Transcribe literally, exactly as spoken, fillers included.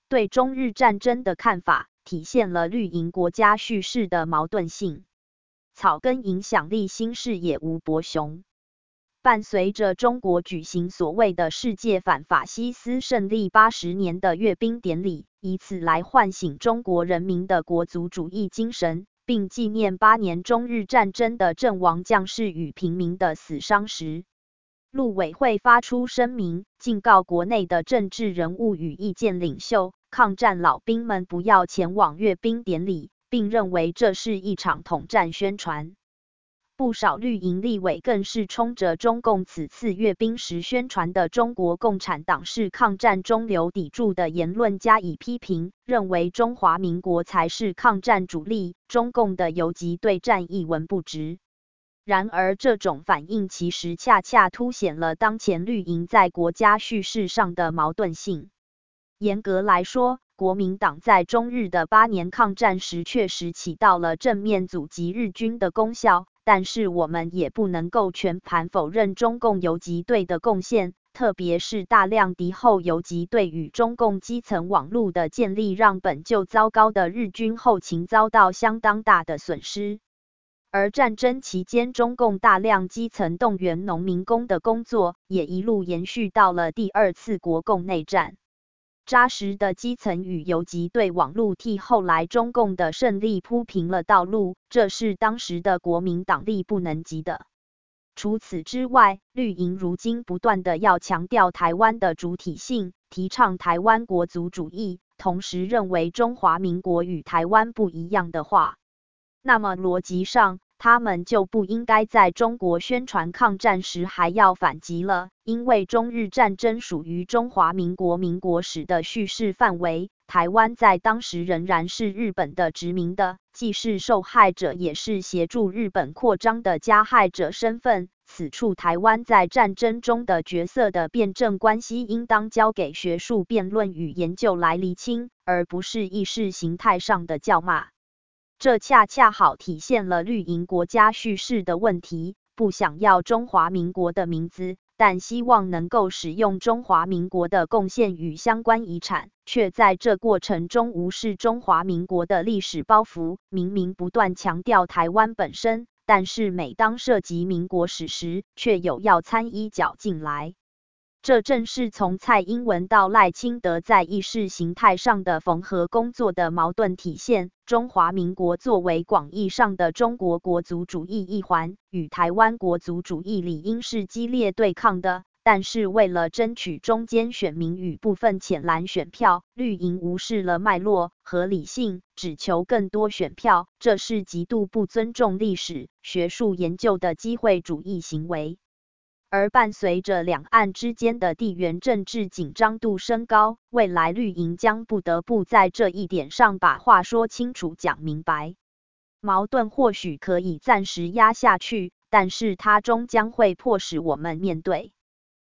对中日战争的看法，体现了绿营国家叙事的矛盾性。草根影响力新视野吴伯雄。伴随着中国举行所谓的世界反法西斯胜利八十年的阅兵典礼，以此来唤醒中国人民的国族主义精神，并纪念八年中日战争的阵亡将士与平民的死伤时，陆委会发出声明，警告国内的政治人物与意见领袖、抗战老兵们不要前往阅兵典礼，并认为这是一场统战宣传。不少绿营立委更是冲着中共此次阅兵时宣传的中国共产党是抗战中流砥柱的言论加以批评，认为中华民国才是抗战主力，中共的游击队战一文不值。然而这种反应其实恰恰凸显了当前绿营在国家叙事上的矛盾性。严格来说，国民党在中日的八年抗战时确实起到了正面阻击日军的功效，但是我们也不能够全盘否认中共游击队的贡献，特别是大量敌后游击队与中共基层网络的建立，让本就糟糕的日军后勤遭到相当大的损失。而战争期间中共大量基层动员农民工的工作，也一路延续到了第二次国共内战。扎实的基层与游击队网络替后来中共的胜利铺平了道路，这是当时的国民党力不能及的。除此之外，绿营如今不断的要强调台湾的主体性，提倡台湾国族主义，同时认为中华民国与台湾不一样的话，那么逻辑上，他们就不应该在中国宣传抗战时还要反击了，因为中日战争属于中华民国民国史的叙事范围，台湾在当时仍然是日本的殖民的，既是受害者也是协助日本扩张的加害者身份，此处台湾在战争中的角色的辩证关系应当交给学术辩论与研究来厘清，而不是意识形态上的叫骂。这恰恰好体现了绿营国家叙事的问题，不想要中华民国的名字，但希望能够使用中华民国的贡献与相关遗产，却在这过程中无视中华民国的历史包袱，明明不断强调台湾本身，但是每当涉及民国史时，却有要参一脚进来。这正是从蔡英文到赖清德在意识形态上的缝合工作的矛盾体现。中华民国作为广义上的中国国族主义一环，与台湾国族主义理应是激烈对抗的，但是为了争取中间选民与部分浅蓝选票，绿营无视了脉络、合理性，只求更多选票，这是极度不尊重历史、学术研究的机会主义行为。而伴随着两岸之间的地缘政治紧张度升高，未来绿营将不得不在这一点上把话说清楚讲明白。矛盾或许可以暂时压下去，但是它终将会迫使我们面对。